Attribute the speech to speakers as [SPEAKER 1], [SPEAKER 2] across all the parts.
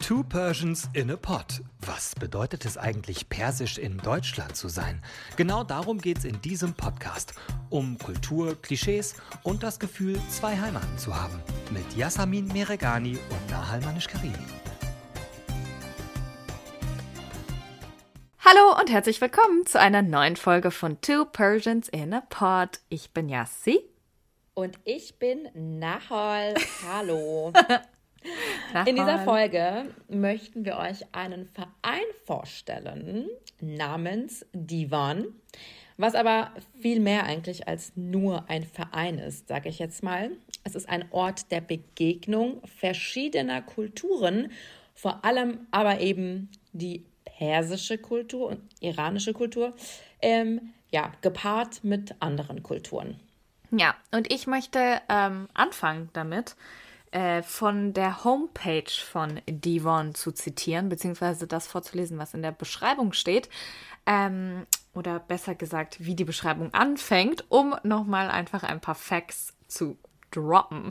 [SPEAKER 1] Two Persians in a Pod. Was bedeutet es eigentlich, persisch in Deutschland zu sein? Genau darum geht's in diesem Podcast. Um Kultur, Klischees und das Gefühl, zwei Heimaten zu haben. Mit Yasamin Meregani und Nahal Manish-Karimi.
[SPEAKER 2] Hallo und herzlich willkommen zu einer neuen Folge von Two Persians in a Pod. Ich bin Yassi.
[SPEAKER 3] Und ich bin Nahal. Hallo. In dieser Folge möchten wir euch einen Verein vorstellen namens Divan, was aber viel mehr eigentlich als nur ein Verein ist, sage ich jetzt mal. Es ist ein Ort der Begegnung verschiedener Kulturen, vor allem aber eben die persische Kultur und iranische Kultur, gepaart mit anderen Kulturen.
[SPEAKER 2] Ja, und ich möchte anfangen damit, von der Homepage von Divan zu zitieren, beziehungsweise das vorzulesen, was in der Beschreibung steht. Oder besser gesagt, wie die Beschreibung anfängt, um nochmal einfach ein paar Facts zu droppen.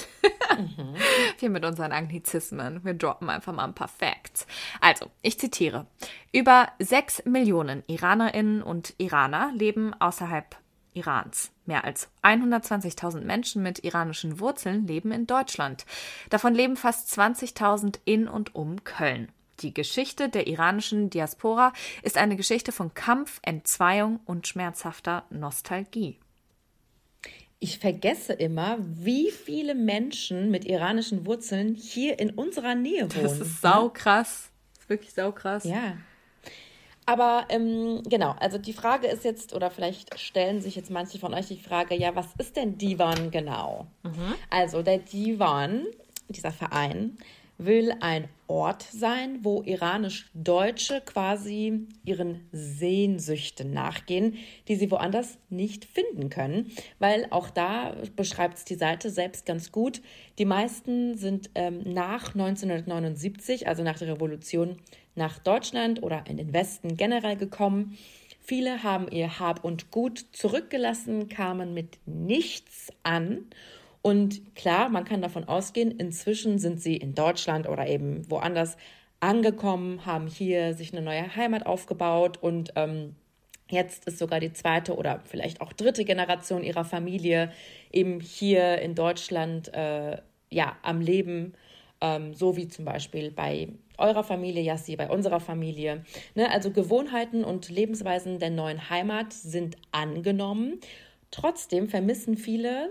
[SPEAKER 2] Wir mit unseren Anglizismen, wir droppen einfach mal ein paar Facts. Also, ich zitiere. Über 6 Millionen Iranerinnen und Iraner leben außerhalb Irans. Mehr als 120.000 Menschen mit iranischen Wurzeln leben in Deutschland. Davon leben fast 20.000 in und um Köln. Die Geschichte der iranischen Diaspora ist eine Geschichte von Kampf, Entzweiung und schmerzhafter Nostalgie.
[SPEAKER 3] Ich vergesse immer, wie viele Menschen mit iranischen Wurzeln hier in unserer Nähe wohnen.
[SPEAKER 2] Das ist saukrass. Das ist wirklich saukrass.
[SPEAKER 3] Ja. Aber genau, also die Frage ist jetzt, oder vielleicht stellen sich jetzt manche von euch die Frage, ja, was ist denn Divan genau? Also der Divan, dieser Verein, will ein Ort sein, wo iranisch-Deutsche quasi ihren Sehnsüchten nachgehen, die sie woanders nicht finden können. Weil auch da beschreibt es die Seite selbst ganz gut. Die meisten sind nach 1979, also nach der Revolution, nach Deutschland oder in den Westen generell gekommen. Viele haben ihr Hab und Gut zurückgelassen, kamen mit nichts an. Und klar, man kann davon ausgehen, inzwischen sind sie in Deutschland oder eben woanders angekommen, haben hier sich eine neue Heimat aufgebaut und jetzt ist sogar die zweite oder vielleicht auch dritte Generation ihrer Familie eben hier in Deutschland am Leben, so wie zum Beispiel bei eurer Familie, Yassi, bei unserer Familie. Ne? Also Gewohnheiten und Lebensweisen der neuen Heimat sind angenommen. Trotzdem vermissen viele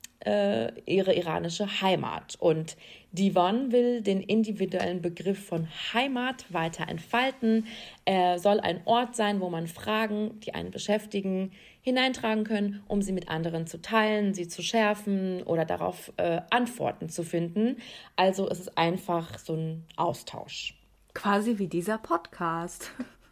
[SPEAKER 3] ihre iranische Heimat. Und Divan will den individuellen Begriff von Heimat weiter entfalten. Er soll ein Ort sein, wo man Fragen, die einen beschäftigen, hineintragen können, um sie mit anderen zu teilen, sie zu schärfen oder darauf Antworten zu finden. Also es ist einfach so ein Austausch.
[SPEAKER 2] Quasi wie dieser Podcast.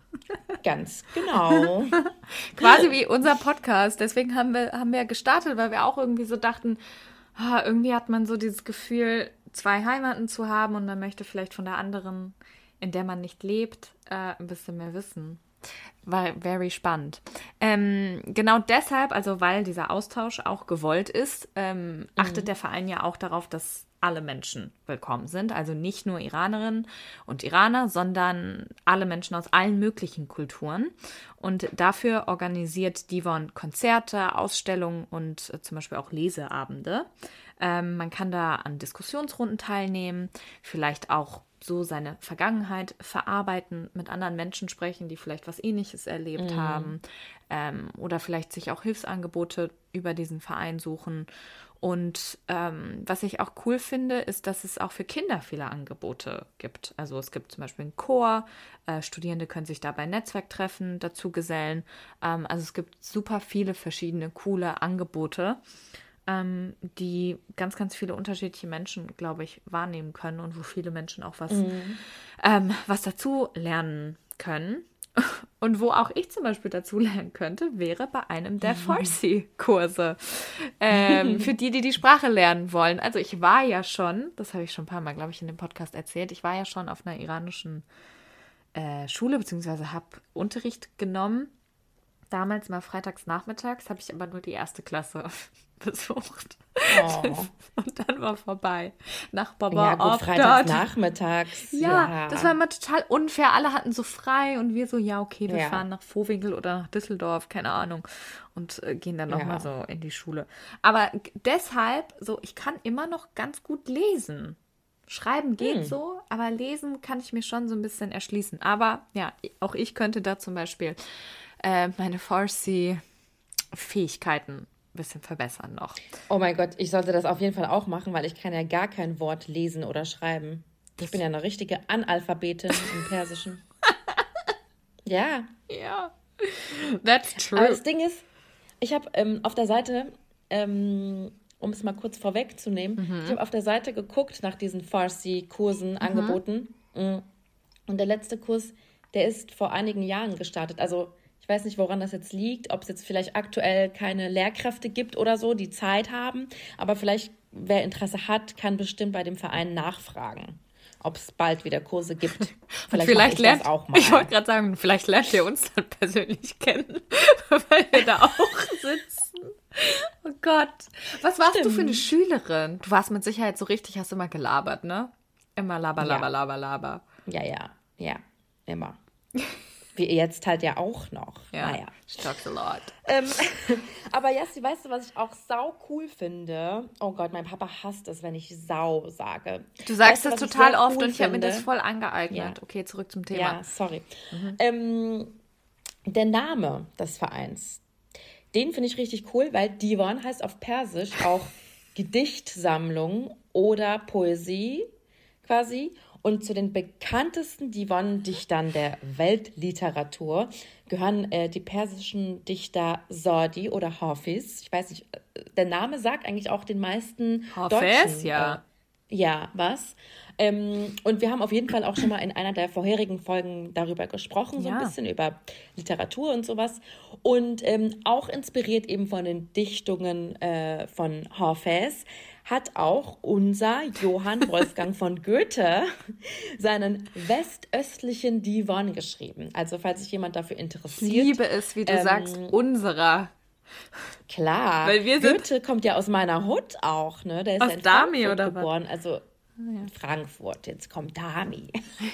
[SPEAKER 3] Ganz genau.
[SPEAKER 2] Quasi wie unser Podcast. Deswegen haben wir gestartet, weil wir auch irgendwie so dachten, irgendwie hat man so dieses Gefühl, zwei Heimaten zu haben und man möchte vielleicht von der anderen, in der man nicht lebt, ein bisschen mehr wissen. War very spannend. Genau deshalb, also weil dieser Austausch auch gewollt ist, achtet der Verein ja auch darauf, dass alle Menschen willkommen sind. Also nicht nur Iranerinnen und Iraner, sondern alle Menschen aus allen möglichen Kulturen. Und dafür organisiert Divan Konzerte, Ausstellungen und zum Beispiel auch Leseabende. Man kann da an Diskussionsrunden teilnehmen, vielleicht auch so seine Vergangenheit verarbeiten, mit anderen Menschen sprechen, die vielleicht was Ähnliches erlebt haben oder vielleicht sich auch Hilfsangebote über diesen Verein suchen. Und was ich auch cool finde, ist, dass es auch für Kinder viele Angebote gibt. Also es gibt zum Beispiel einen Chor, Studierende können sich da bei Netzwerktreffen dazu gesellen. Also es gibt super viele verschiedene coole Angebote, die ganz, ganz viele unterschiedliche Menschen, glaube ich, wahrnehmen können und wo viele Menschen auch was dazu lernen können. Und wo auch ich zum Beispiel dazu lernen könnte, wäre bei einem der Farsi-Kurse. Für die Sprache lernen wollen. Also ich war ja schon, das habe ich schon ein paar Mal, glaube ich, in dem Podcast erzählt, ich war ja schon auf einer iranischen Schule, beziehungsweise habe Unterricht genommen. damals mal freitags nachmittags, habe ich aber nur die 1. Klasse besucht.
[SPEAKER 3] Oh.
[SPEAKER 2] Und dann war vorbei. Nachbar
[SPEAKER 3] Ja,
[SPEAKER 2] war
[SPEAKER 3] gut,
[SPEAKER 2] auch
[SPEAKER 3] freitags
[SPEAKER 2] dort.
[SPEAKER 3] nachmittags.
[SPEAKER 2] Ja, das war immer total unfair. Alle hatten so frei und wir so, ja, okay, wir
[SPEAKER 3] Ja.
[SPEAKER 2] fahren nach Vohwinkel oder nach Düsseldorf, keine Ahnung. Und gehen dann nochmal
[SPEAKER 3] Ja.
[SPEAKER 2] so in die Schule. Aber deshalb, so, ich kann immer noch ganz gut lesen. Schreiben geht so, aber lesen kann ich mir schon so ein bisschen erschließen. Aber ja, auch ich könnte da zum Beispiel meine Farsi-Fähigkeiten ein bisschen verbessern noch.
[SPEAKER 3] Oh mein Gott, ich sollte das auf jeden Fall auch machen, weil ich kann ja gar kein Wort lesen oder schreiben. Ich bin ja eine richtige Analphabetin im Persischen. Ja.
[SPEAKER 2] Ja, that's true.
[SPEAKER 3] Aber das Ding ist, ich habe auf der Seite, um es mal kurz vorwegzunehmen, ich habe auf der Seite geguckt nach diesen Farsi-Kursen, Angeboten. Und der letzte Kurs, der ist vor einigen Jahren gestartet. Also ich weiß nicht, woran das jetzt liegt, ob es jetzt vielleicht aktuell keine Lehrkräfte gibt oder so, die Zeit haben. Aber vielleicht, wer Interesse hat, kann bestimmt bei dem Verein nachfragen, ob es bald wieder Kurse gibt. Vielleicht mache ich das auch mal.
[SPEAKER 2] Ich wollte gerade sagen, vielleicht lernt ihr uns dann persönlich kennen, weil wir da auch sitzen. Oh Gott. Was warst du für eine Schülerin? Du warst mit Sicherheit so richtig, hast immer gelabert, ne? Immer laber,
[SPEAKER 3] Ja.
[SPEAKER 2] laber, laber, laber.
[SPEAKER 3] Ja, immer. Wie jetzt halt ja auch noch.
[SPEAKER 2] Ja,
[SPEAKER 3] Naja.
[SPEAKER 2] she talks a lot.
[SPEAKER 3] Aber Jassi, weißt du, was ich auch sau cool finde? Oh Gott, mein Papa hasst es, wenn ich sau sage.
[SPEAKER 2] Du sagst
[SPEAKER 3] Weißt du,
[SPEAKER 2] das
[SPEAKER 3] was ich
[SPEAKER 2] total
[SPEAKER 3] sehr
[SPEAKER 2] oft
[SPEAKER 3] cool
[SPEAKER 2] und ich habe mir das
[SPEAKER 3] finde?
[SPEAKER 2] voll angeeignet.
[SPEAKER 3] Ja.
[SPEAKER 2] Okay, zurück zum Thema.
[SPEAKER 3] Ja, sorry. Der Name des Vereins, den finde ich richtig cool, weil Divan heißt auf Persisch auch Gedichtsammlung oder Poesie quasi. Und zu den bekanntesten Divan-Dichtern der Weltliteratur gehören die persischen Dichter Saadi oder Hafiz. Ich weiß nicht, der Name sagt eigentlich auch den meisten
[SPEAKER 2] Hafiz,
[SPEAKER 3] Deutschen.
[SPEAKER 2] ja.
[SPEAKER 3] Ja, was? Und wir haben auf jeden Fall auch schon mal in einer der vorherigen Folgen darüber gesprochen, so ein
[SPEAKER 2] Ja.
[SPEAKER 3] bisschen über Literatur und sowas. Und auch inspiriert eben von den Dichtungen von Hafez hat auch unser Johann Wolfgang von Goethe seinen westöstlichen Divan geschrieben. Also falls sich jemand dafür
[SPEAKER 2] Ich
[SPEAKER 3] interessiert.
[SPEAKER 2] liebe es, wie du sagst, unserer.
[SPEAKER 3] Klar,
[SPEAKER 2] Weil wir sind-
[SPEAKER 3] Goethe kommt ja aus meiner Hut auch, ne? Der ist
[SPEAKER 2] Aus
[SPEAKER 3] ja in
[SPEAKER 2] Dami
[SPEAKER 3] Frankfurt
[SPEAKER 2] oder was?
[SPEAKER 3] geboren, also Frankfurt, jetzt kommt Dami.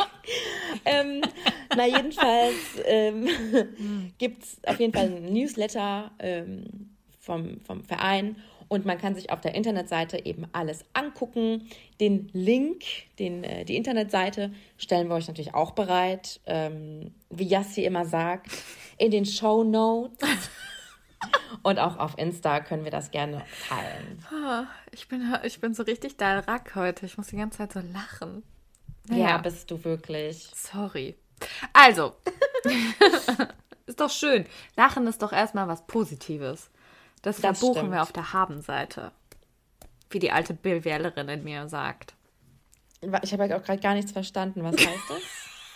[SPEAKER 3] Jedenfalls gibt es auf jeden Fall einen Newsletter vom Verein und man kann sich auf der Internetseite eben alles angucken. Den Link, die Internetseite stellen wir euch natürlich auch bereit, wie Jassi immer sagt, in den Shownotes. Und auch auf Insta können wir das gerne teilen.
[SPEAKER 2] Ich bin so richtig Dalrak heute. Ich muss die ganze Zeit so lachen.
[SPEAKER 3] Ja, bist du wirklich.
[SPEAKER 2] Sorry. Also, ist doch schön. Lachen ist doch erstmal was Positives. Das verbuchen
[SPEAKER 3] stimmt.
[SPEAKER 2] wir auf der Habenseite. Wie die alte BWLerin in mir sagt.
[SPEAKER 3] Ich habe ja auch gerade gar nichts verstanden. Was heißt das?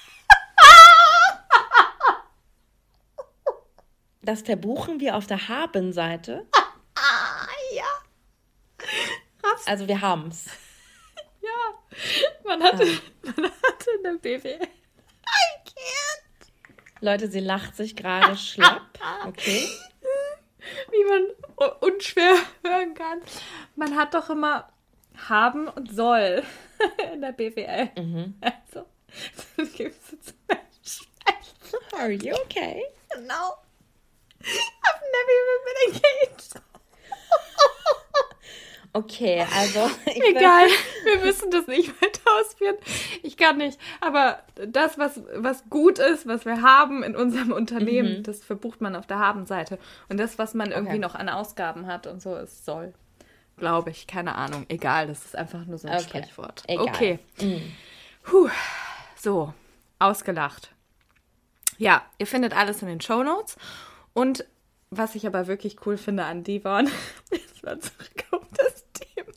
[SPEAKER 3] Das verbuchen wir auf der Habenseite.
[SPEAKER 2] Ja.
[SPEAKER 3] Also wir haben's.
[SPEAKER 2] Ja. Man hatte in der BWL.
[SPEAKER 3] Leute, sie lacht sich gerade schlapp. Okay.
[SPEAKER 2] Wie man unschwer hören kann. Man hat doch immer haben und soll in der BWL. Also, das gibt es zum Beispiel.
[SPEAKER 3] Are you okay?
[SPEAKER 2] Genau. I've never even been engaged.
[SPEAKER 3] Okay, also.
[SPEAKER 2] Egal, wir müssen das nicht weiter ausführen. Ich kann nicht. Aber das, was gut ist, was wir haben in unserem Unternehmen, das verbucht man auf der Habenseite. Und das, was man irgendwie noch an Ausgaben hat und so, ist soll. Glaube ich, keine Ahnung. Egal, das ist einfach nur so ein
[SPEAKER 3] Okay.
[SPEAKER 2] Sprichwort.
[SPEAKER 3] Egal.
[SPEAKER 2] Okay. Puh. So, ausgelacht. Ja, ihr findet alles in den Shownotes. Und was ich aber wirklich cool finde an Divan, ist mal zurück auf das Thema.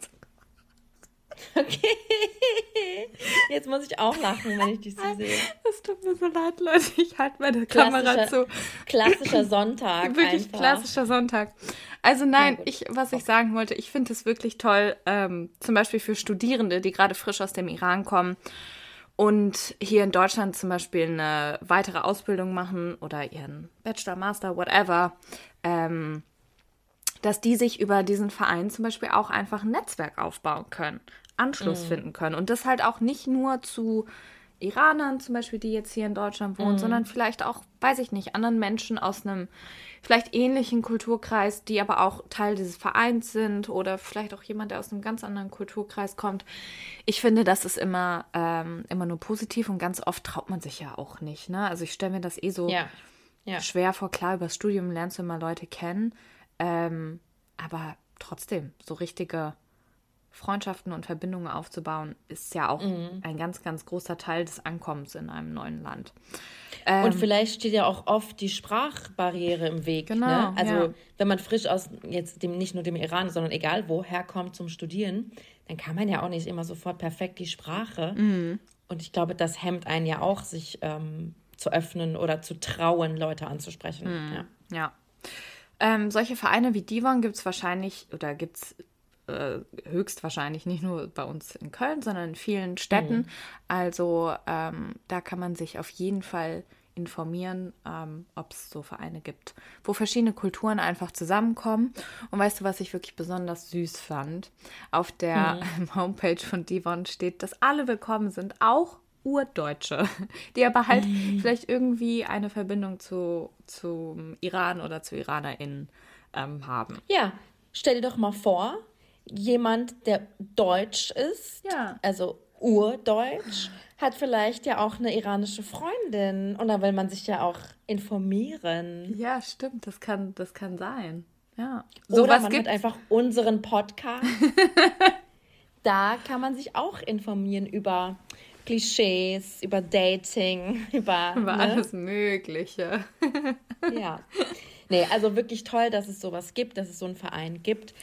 [SPEAKER 3] Okay. Jetzt muss ich auch lachen, wenn ich dich so sehe.
[SPEAKER 2] Es tut mir so leid, Leute. Ich halte meine Kamera zu.
[SPEAKER 3] Klassischer Sonntag.
[SPEAKER 2] Wirklich
[SPEAKER 3] einfach.
[SPEAKER 2] klassischer Sonntag. Also nein,
[SPEAKER 3] Ja, gut.
[SPEAKER 2] was ich sagen wollte, ich finde es wirklich toll, zum Beispiel für Studierende, die gerade frisch aus dem Iran kommen und hier in Deutschland zum Beispiel eine weitere Ausbildung machen oder ihren Bachelor, Master, whatever, dass die sich über diesen Verein zum Beispiel auch einfach ein Netzwerk aufbauen können, Anschluss finden können. Und das halt auch nicht nur zu Iranern zum Beispiel, die jetzt hier in Deutschland wohnen, sondern vielleicht auch, weiß ich nicht, anderen Menschen aus einem vielleicht ähnlichen Kulturkreis, die aber auch Teil dieses Vereins sind oder vielleicht auch jemand, der aus einem ganz anderen Kulturkreis kommt. Ich finde, das ist immer nur positiv und ganz oft traut man sich ja auch nicht. Ne? Also ich stelle mir das so schwer vor. Klar, übers Studium lernst du immer Leute kennen, aber trotzdem, so richtige Freundschaften und Verbindungen aufzubauen, ist ja auch ein ganz, ganz großer Teil des Ankommens in einem neuen Land.
[SPEAKER 3] Und vielleicht steht ja auch oft die Sprachbarriere im Weg.
[SPEAKER 2] Genau,
[SPEAKER 3] ne? Also
[SPEAKER 2] ja.
[SPEAKER 3] wenn man frisch aus jetzt nicht nur dem Iran, sondern egal woher kommt zum Studieren, dann kann man ja auch nicht immer sofort perfekt die Sprache. Und ich glaube, das hemmt einen ja auch, sich zu öffnen oder zu trauen, Leute anzusprechen.
[SPEAKER 2] Ja. Solche Vereine wie Divan gibt es wahrscheinlich oder gibt es höchstwahrscheinlich nicht nur bei uns in Köln, sondern in vielen Städten. Also da kann man sich auf jeden Fall informieren, ob es so Vereine gibt, wo verschiedene Kulturen einfach zusammenkommen. Und weißt du, was ich wirklich besonders süß fand? Auf der Homepage von Divan steht, dass alle willkommen sind, auch Urdeutsche, die aber halt vielleicht irgendwie eine Verbindung zum Iran oder zu IranerInnen haben.
[SPEAKER 3] Ja, stell dir doch mal vor, jemand, der deutsch ist, also urdeutsch, hat vielleicht ja auch eine iranische Freundin und da will man sich ja auch informieren.
[SPEAKER 2] Ja, stimmt, das kann sein. Ja.
[SPEAKER 3] Oder man hat einfach unseren Podcast. Da kann man sich auch informieren über Klischees, über Dating, über
[SPEAKER 2] alles Mögliche.
[SPEAKER 3] Ja. Nee, also wirklich toll, dass es sowas gibt, dass es so einen Verein gibt.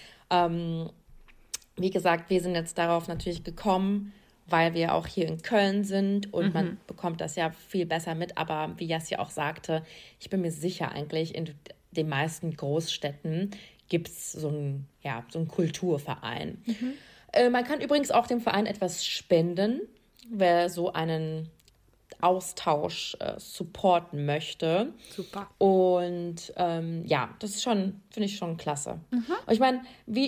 [SPEAKER 3] Wie gesagt, wir sind jetzt darauf natürlich gekommen, weil wir auch hier in Köln sind und man bekommt das ja viel besser mit. Aber wie Jassi auch sagte, ich bin mir sicher eigentlich, in den meisten Großstädten gibt es so einen Kulturverein. Man kann übrigens auch dem Verein etwas spenden, wer so einen Austausch supporten möchte.
[SPEAKER 2] Super.
[SPEAKER 3] Und das ist finde ich schon klasse. Und ich meine,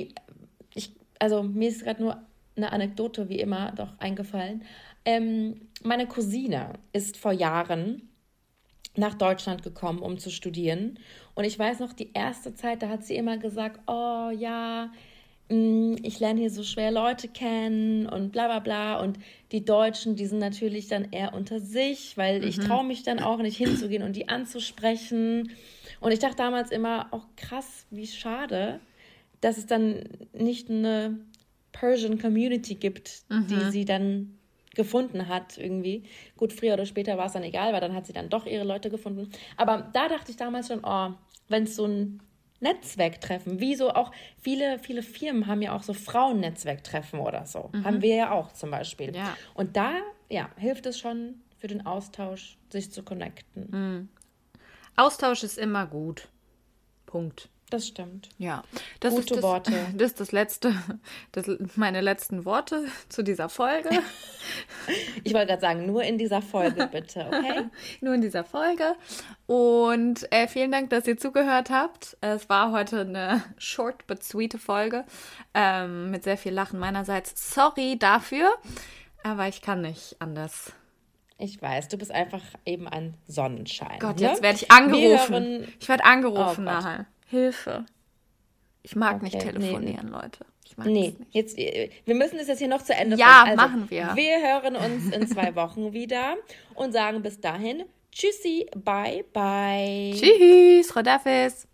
[SPEAKER 3] mir ist gerade nur eine Anekdote, wie immer, doch eingefallen. Meine Cousine ist vor Jahren nach Deutschland gekommen, um zu studieren. Und ich weiß noch, die erste Zeit, da hat sie immer gesagt, oh ja, ich lerne hier so schwer Leute kennen und bla bla bla. Und die Deutschen, die sind natürlich dann eher unter sich, weil ich traue mich dann auch nicht hinzugehen und die anzusprechen. Und ich dachte damals immer, auch krass, wie schade, dass es dann nicht eine Persian Community gibt, die sie dann gefunden hat irgendwie. Gut, früher oder später war es dann egal, weil dann hat sie dann doch ihre Leute gefunden. Aber da dachte ich damals schon, wenn es so ein Netzwerktreffen, wie so auch viele Firmen haben ja auch so Frauen-Netzwerktreffen oder so. Haben wir ja auch zum Beispiel.
[SPEAKER 2] Ja.
[SPEAKER 3] Und da hilft es schon für den Austausch, sich zu connecten.
[SPEAKER 2] Austausch ist immer gut. Punkt.
[SPEAKER 3] Das stimmt.
[SPEAKER 2] Ja.
[SPEAKER 3] Gute Worte.
[SPEAKER 2] Das ist das Letzte, meine letzten Worte zu dieser Folge.
[SPEAKER 3] Ich wollte gerade sagen, nur in dieser Folge bitte, okay?
[SPEAKER 2] Nur in dieser Folge. Und vielen Dank, dass ihr zugehört habt. Es war heute eine short but sweet Folge mit sehr viel Lachen meinerseits. Sorry dafür, aber ich kann nicht anders.
[SPEAKER 3] Ich weiß, du bist einfach eben ein Sonnenschein.
[SPEAKER 2] Gott,
[SPEAKER 3] ne?
[SPEAKER 2] jetzt werde ich angerufen. Ich werde angerufen nachher. Hilfe. Ich mag nicht telefonieren, Leute. Ich mag das nicht.
[SPEAKER 3] Jetzt, wir müssen das jetzt hier noch zu Ende
[SPEAKER 2] bringen. Ja, machen wir.
[SPEAKER 3] Wir hören uns in 2 Wochen wieder und sagen bis dahin tschüssi, bye, bye.
[SPEAKER 2] Tschüss, Rodafis.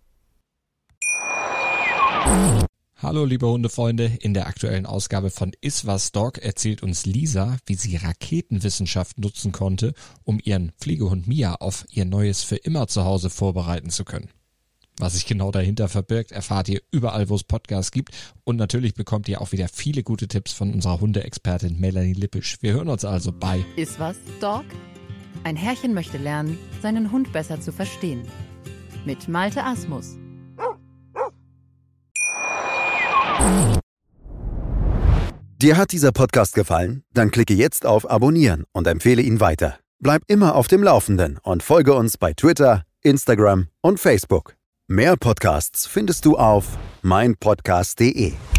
[SPEAKER 1] Hallo liebe Hundefreunde, in der aktuellen Ausgabe von Iswas Dog erzählt uns Lisa, wie sie Raketenwissenschaft nutzen konnte, um ihren Pflegehund Mia auf ihr neues für immer Zuhause vorbereiten zu können. Was sich genau dahinter verbirgt, erfahrt ihr überall, wo es Podcasts gibt. Und natürlich bekommt ihr auch wieder viele gute Tipps von unserer Hundeexpertin Melanie Lippisch. Wir hören uns also bei
[SPEAKER 4] Iswas Dog? Ein Herrchen möchte lernen, seinen Hund besser zu verstehen. Mit Malte Asmus.
[SPEAKER 5] Dir hat dieser Podcast gefallen? Dann klicke jetzt auf Abonnieren und empfehle ihn weiter. Bleib immer auf dem Laufenden und folge uns bei Twitter, Instagram und Facebook. Mehr Podcasts findest du auf meinpodcast.de.